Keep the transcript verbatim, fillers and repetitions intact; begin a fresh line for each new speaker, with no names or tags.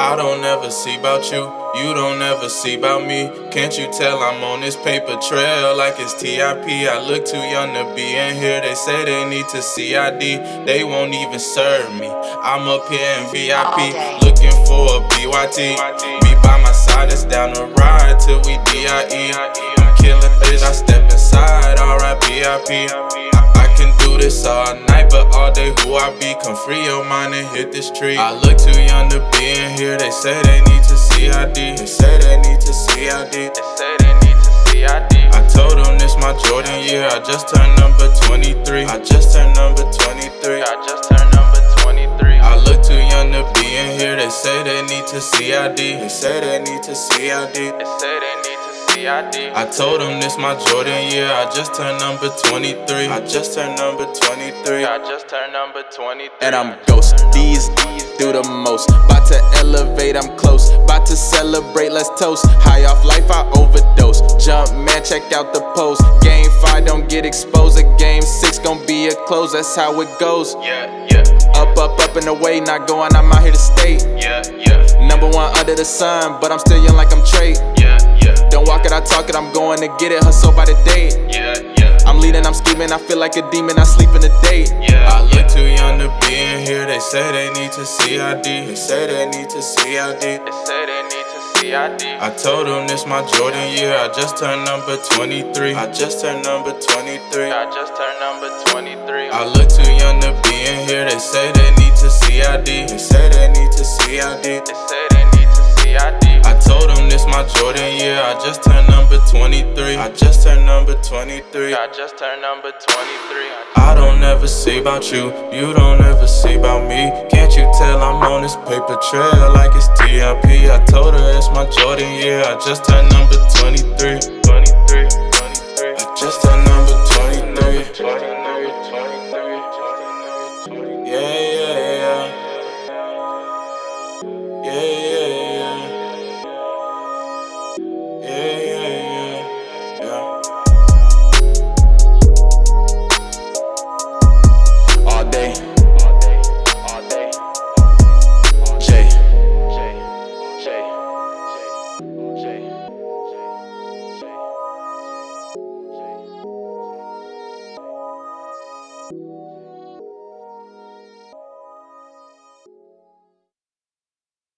I don't ever see about you, you don't ever see about me. Can't you tell I'm on this paper trail like it's T I P? I look too young to be in here, they say they need to C I D. They won't even serve me, I'm up here in V I P, looking for a B Y T. Me by my side, it's down the ride till we D I E. I'm killing bitch, I step inside, alright B I P. I can do this all night, but all day who I be? Come free your mind and hit this tree. I look too young to be in here, they say they need to C I D. They say they need to C I D. They say they need to C I D. I told them this my Jordan year, I just turned number twenty-three. I just turned number twenty-three. I just turned number twenty-three. I look too young to be in here, they say they need to C I D. They say they need to C I D. They say they need to C I D. I told them this my Jordan year, I just turned number twenty-three. I just turned number twenty-three. I just turned number twenty-three.
And I'm ghost, these do the most. About to elevate, I'm close. About to celebrate, let's toast. High off life, I overdose. Jump man, check out the post. Game five, don't get exposed. A game six gon' be a close, that's how it goes.
Yeah, yeah.
Up, up, up and away, not going, I'm out here to stay.
Yeah, yeah.
Number one under the sun, but I'm still young like I'm Trey.
Yeah, yeah.
Don't walk it, I talk it, I'm going to get it, hustle by the day.
Yeah, yeah.
I'm leading, I'm scheming, I feel like a demon, I sleep in the day.
Yeah, I look too young to be in here, they say they need to C I D. They say they need to C I D. They say they need to C I D. I told them this my Jordan year, I just turned number twenty-three. I just turned number twenty-three. I just turned number twenty-three. I look too young to be in here, they say they need to C I D. They say they need to C I D. They say they need to C I D. I told them this my Jordan year, I just turned number twenty-three. I just turned number twenty-three. I just turned number twenty-three. I don't ever see about you, you don't ever see about me. Can't you tell I'm on this paper trail like it's T I P? I told her it's my Jordan year, I just turned number twenty-three.